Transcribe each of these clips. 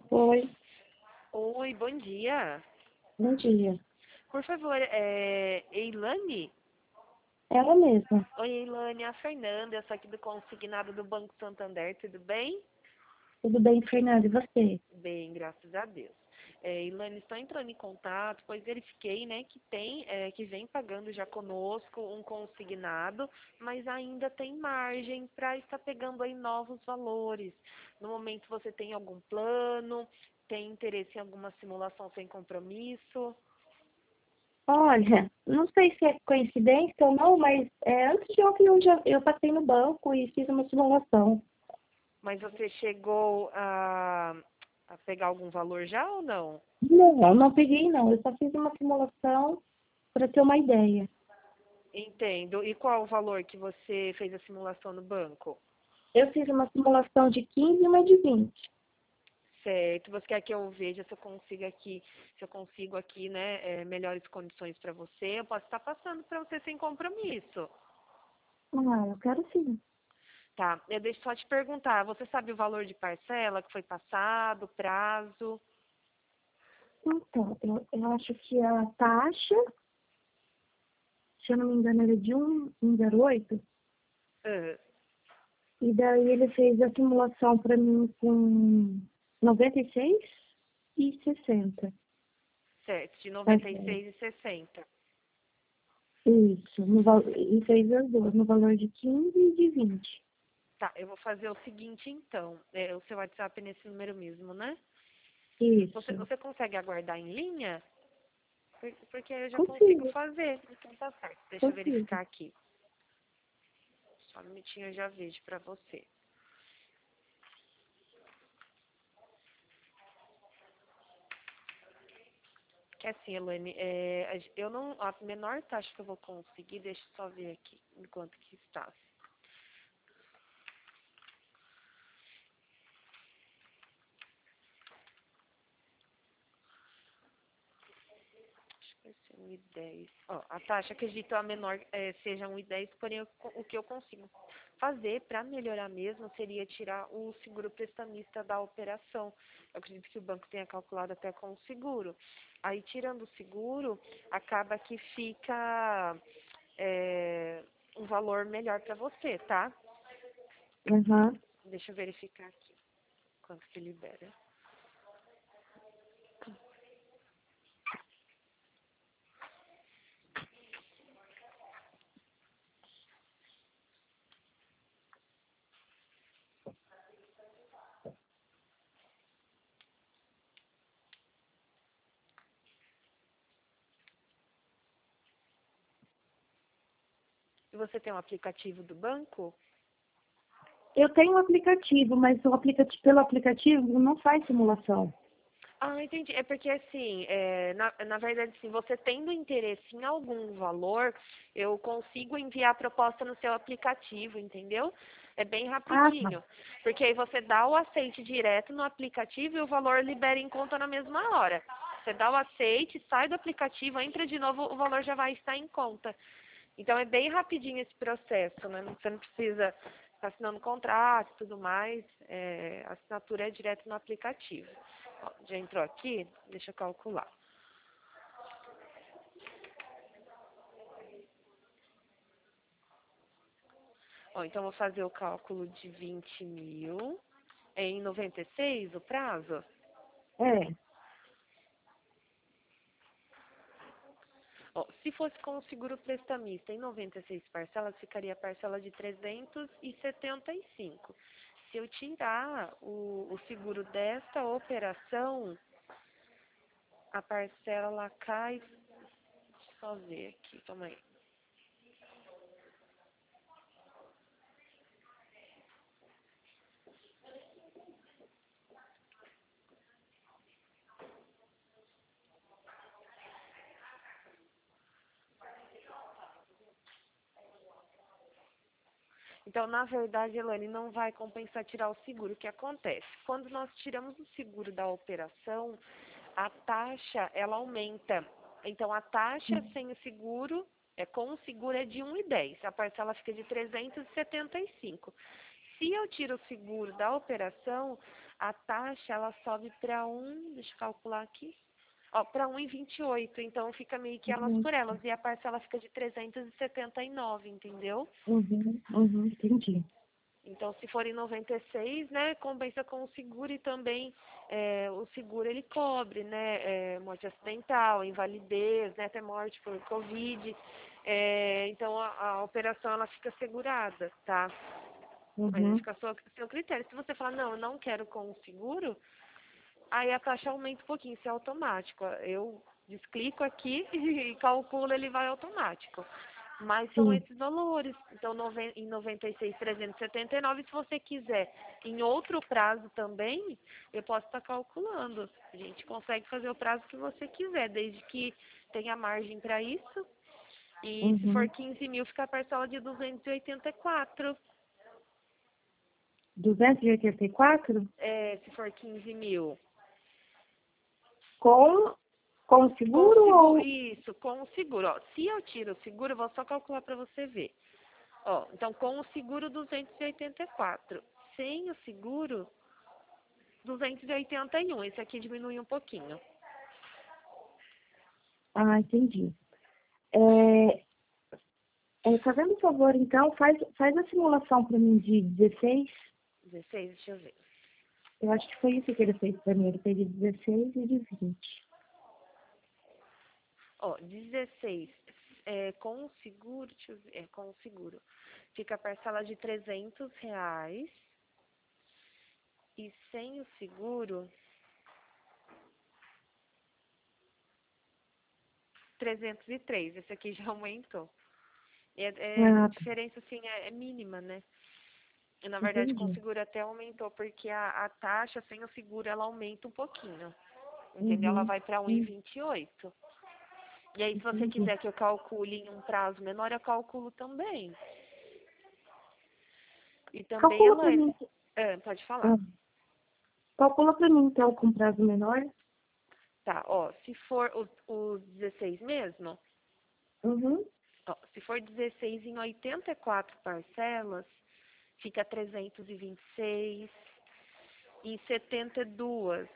Oi, Oi, bom dia. bom dia. Por favor, Eilane? Ela mesma. Oi, Eilane, a Fernanda, eu sou aqui do consignado do Banco Santander, tudo bem? Tudo bem, Fernanda? E você? Bem, graças a Deus. Eilane, estou entrando em contato, pois verifiquei, né, que vem pagando já conosco um consignado, mas ainda tem margem para estar pegando aí novos valores. No momento você tem algum plano, tem interesse em alguma simulação sem compromisso? Olha, não sei se é coincidência ou não, mas antes de ontem eu passei no banco e fiz uma simulação. Mas você chegou a pegar algum valor já ou não? Não, não peguei não. Eu só fiz uma simulação para ter uma ideia. Entendo. E qual o valor que você fez a simulação no banco? Eu fiz uma simulação de 15 e uma de 20. Certo. Você quer que eu veja se eu consigo aqui, né, melhores condições para você? Eu posso estar passando para você sem compromisso. Ah, eu quero sim. Tá. Deixa eu só te perguntar. Você sabe o valor de parcela que foi passado, prazo? Então, eu acho que a taxa, se eu não me engano, era de 1,08. Ah, E daí ele fez a simulação para mim com 96,60. certo. De noventa e Parcela. seis e sessenta. Isso, e fez as duas, no valor de 15 e de 20. Tá, eu vou fazer o seguinte então. O seu WhatsApp é nesse número mesmo, né? Você, Isso, você consegue aguardar em linha? Porque eu já consigo consigo, fazer. Então tá certo. Deixa eu consigo. verificar aqui. Só um minutinho eu já vejo pra você. Que assim, Elaine, eu não, a menor taxa que eu vou conseguir, deixa eu só ver aqui, enquanto que está. Acho que vai ser 1,10. Ó, a taxa, acredito, a menor seja 1,10, porém o que eu consigo fazer para melhorar mesmo seria tirar o seguro prestamista da operação. Eu acredito que o banco tenha calculado até com o seguro. Aí, tirando o seguro, acaba que fica é, um valor melhor para você, tá? Aham. Deixa eu verificar aqui quanto que libera. E você tem um aplicativo do banco? Eu tenho um aplicativo, mas pelo aplicativo não faz simulação. Ah, entendi. É porque assim, na verdade, se você tendo interesse em algum valor, eu consigo enviar a proposta no seu aplicativo, entendeu? É bem Ah, tá. rapidinho. Porque aí você dá o aceite direto no aplicativo e o valor libera em conta na mesma hora. Você dá o aceite, sai do aplicativo, entra de novo, o valor já vai estar em conta. Então é bem rapidinho esse processo, né? Você não precisa estar assinando contrato e tudo mais. A assinatura é direto no aplicativo. Ó, já entrou aqui? Deixa eu calcular. Ó, então vou fazer o cálculo de 20 mil. É em 96 o prazo? É. Ó, se fosse com o seguro prestamista em 96 parcelas, ficaria a parcela de 375. Se eu tirar o seguro desta operação, a parcela ela cai. Deixa eu só ver aqui, calma aí. Então, na verdade, Elane, não vai compensar tirar o seguro. O que acontece? Quando nós tiramos o seguro da operação, a taxa ela aumenta. Então, a taxa sem o seguro, com o seguro é de 1,10. A parcela fica de 375. Se eu tiro o seguro da operação, a taxa ela sobe para deixa eu calcular aqui, ó, para 1,28. Então fica meio que elas por elas. E a parcela fica de 379, entendeu? Entendi. Então, se for em 96, né, compensa com o seguro e também o seguro ele cobre, né, morte acidental, invalidez, né, até morte por Covid. Então, a operação ela fica segurada, tá? Aí fica a seu critério. Se você falar, não, eu não quero com o seguro, aí a taxa aumenta um pouquinho, isso é automático. Eu desclico aqui e calculo, ele vai automático. Mas são Sim. esses valores. Então, em 96.379, se você quiser em outro prazo também, eu posso estar calculando. A gente consegue fazer o prazo que você quiser, desde que tenha margem para isso. E se for 15 mil, fica a parcela de 284. 284? Se for 15 mil. Com o Com o seguro seguro, ou... isso, com o seguro. Ó, se eu tiro o seguro, eu vou só calcular para você ver. Ó, então, com o seguro, 284. Sem o seguro, 281. Esse aqui diminui um pouquinho. Ah, entendi. Fazendo um favor, então, faz a simulação para mim de 16. 16, deixa eu ver. Eu acho que foi isso que ele fez para mim. Ele fez de 16 e de 20. Ó, 16. Com o seguro, deixa eu ver, com o seguro. Fica a parcela de R$ 300. E sem o seguro, 303. Esse aqui já aumentou. A Ah, tá. diferença, assim, é mínima, né? E, na verdade, com o Entendi. seguro até aumentou, porque a taxa sem o seguro, ela aumenta um pouquinho. Entendeu? Ela vai para 1,28. E aí, se você Entendi. quiser que eu calcule em um prazo menor, eu calculo também. E também Calcula ela para mim. pode falar. Ah, calcula para mim, então, com prazo menor. Tá, ó, se for os 16 mesmo, Uhum. ó, se for 16 em 84 parcelas, fica 326. Em 72,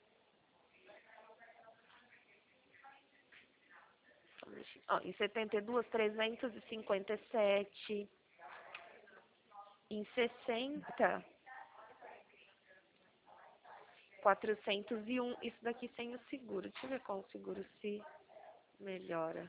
ó, em 72, 357. Em 60, 401. Isso daqui sem o seguro. Deixa eu ver qual o seguro se melhora.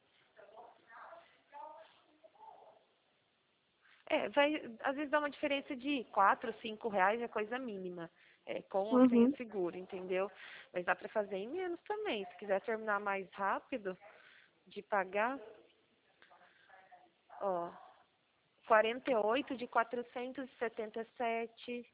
Às vezes dá uma diferença de R$ 4, R$ 5, é coisa mínima. Com ou sem o seguro, entendeu? Mas dá para fazer em menos também. Se quiser terminar mais rápido de pagar, ó, 48 de 477.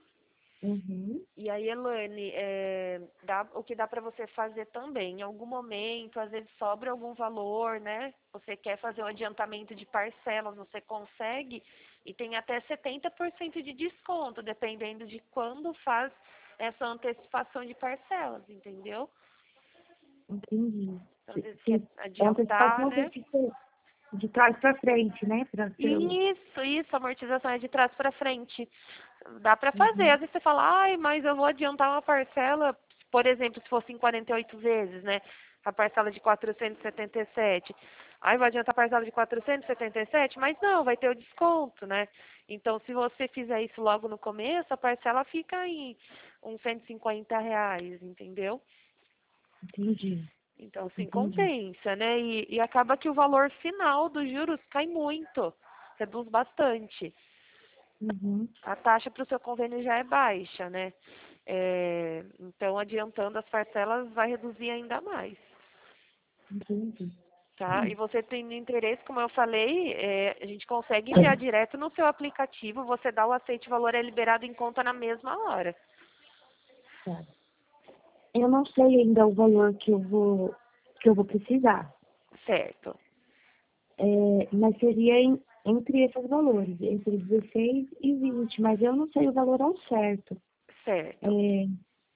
E aí, Elane, o que dá para você fazer também, em algum momento, às vezes sobra algum valor, né? Você quer fazer um adiantamento de parcelas, você consegue, e tem até 70% de desconto, dependendo de quando faz essa antecipação de parcelas, entendeu? Entendi. Então, às vezes quer Sim. É uma adiantar, antecipação né? de trás para frente, né? Para ser o... Isso, amortização é de trás para frente. Dá para fazer. Às vezes você fala, ai, mas eu vou adiantar uma parcela, por exemplo, se fosse em 48 vezes, né? A parcela de 477. Aí vai adiantar a parcela de 477, mas não, vai ter o desconto, né? Então, se você fizer isso logo no começo, a parcela fica em uns R$ 150, entendeu? Entendi. Então, sim, Entendi. compensa, né? E acaba que o valor final dos juros cai muito, reduz bastante. A taxa para o seu convênio já é baixa, né? Então, adiantando as parcelas vai reduzir ainda mais, Entendi. tá? E você tem interesse, como eu falei, a gente consegue enviar direto no seu aplicativo, você dá o aceite, o valor é liberado em conta na mesma hora. Tá. Eu não sei ainda o valor que eu vou precisar. Certo, Mas seria entre esses valores, entre 16 e 20, mas eu não sei o valor ao certo. certo. É,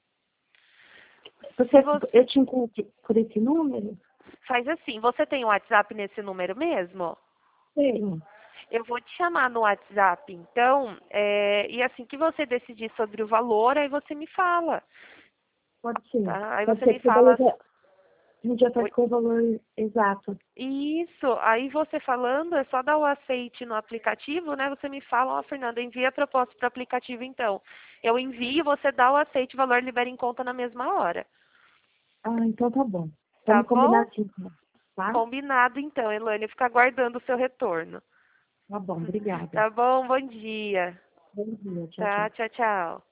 Se você eu te encontro por esse número? faz assim, você tem o WhatsApp nesse número mesmo? Tenho. Eu vou te chamar no WhatsApp, então, e assim que você decidir sobre o valor, aí você me fala, Pode ser. tá? Aí Pode você ser, me porque daí fala. a gente já faz Oi? com o valor exato. Isso, aí você falando, é só dar o aceite no aplicativo, né? Você me fala, ó, Fernanda, envia a proposta para o aplicativo, então. Eu envio, você dá o aceite, o valor libera em conta na mesma hora. Ah, então tá bom. Tá Vamos combinar bom? assim, então, tá? Combinado, então, Elaine. Eu fico aguardando o seu retorno. Tá bom, obrigada. Tá bom? Bom dia. Bom dia, tchau, Tá? tchau. Tchau, tchau.